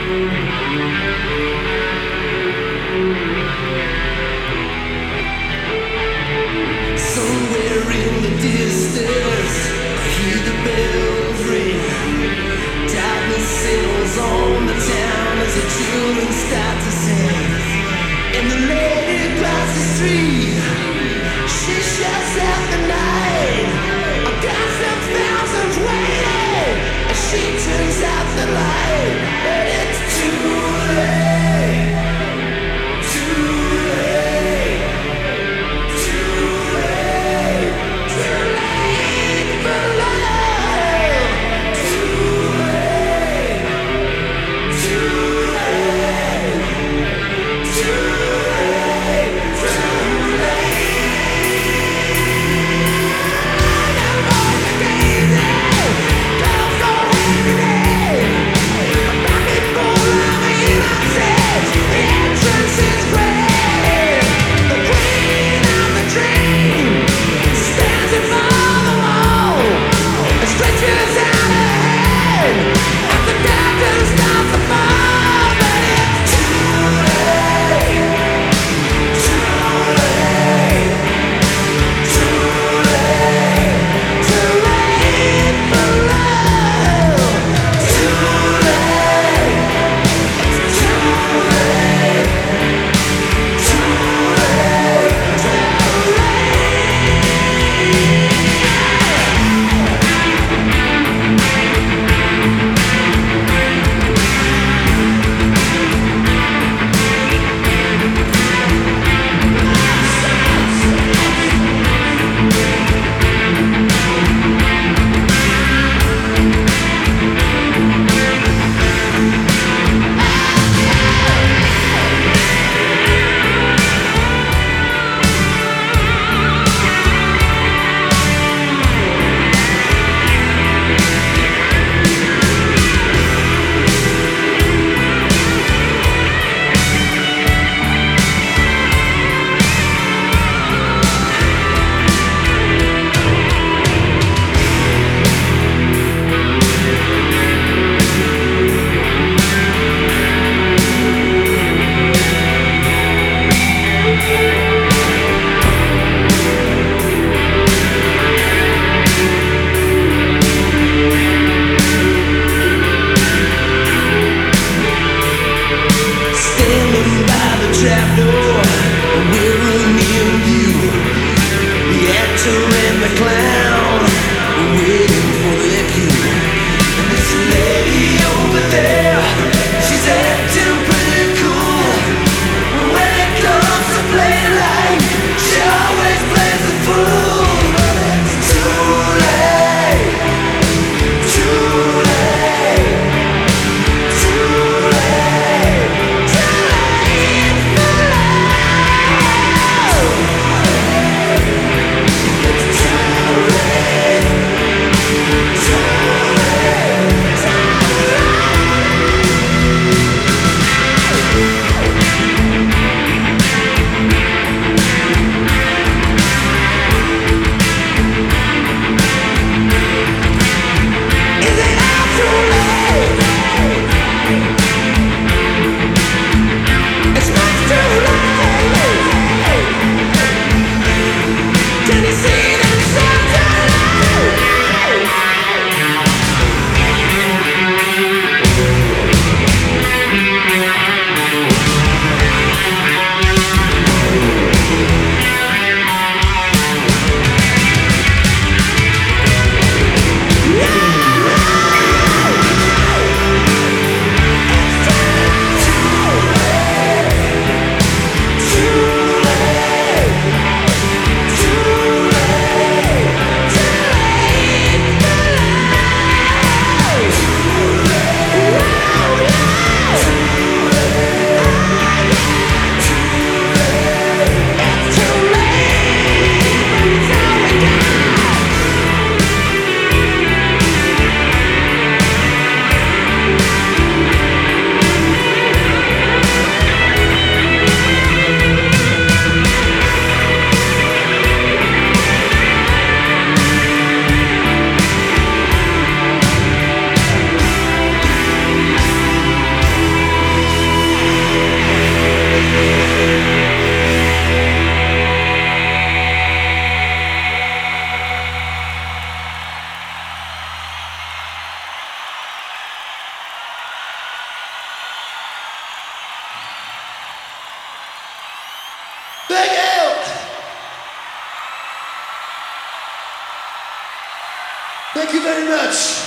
Somewhere in the distance, I hear the bells ring. Darkness settles on the town as the children start to sing. And the lady across the street, she shuts out the night. I've got some thousands waiting, and she turns out the light. But it's too late, too late, too late, too late for love. Too late, too late, too late, too late. Thank you! Thank you very much.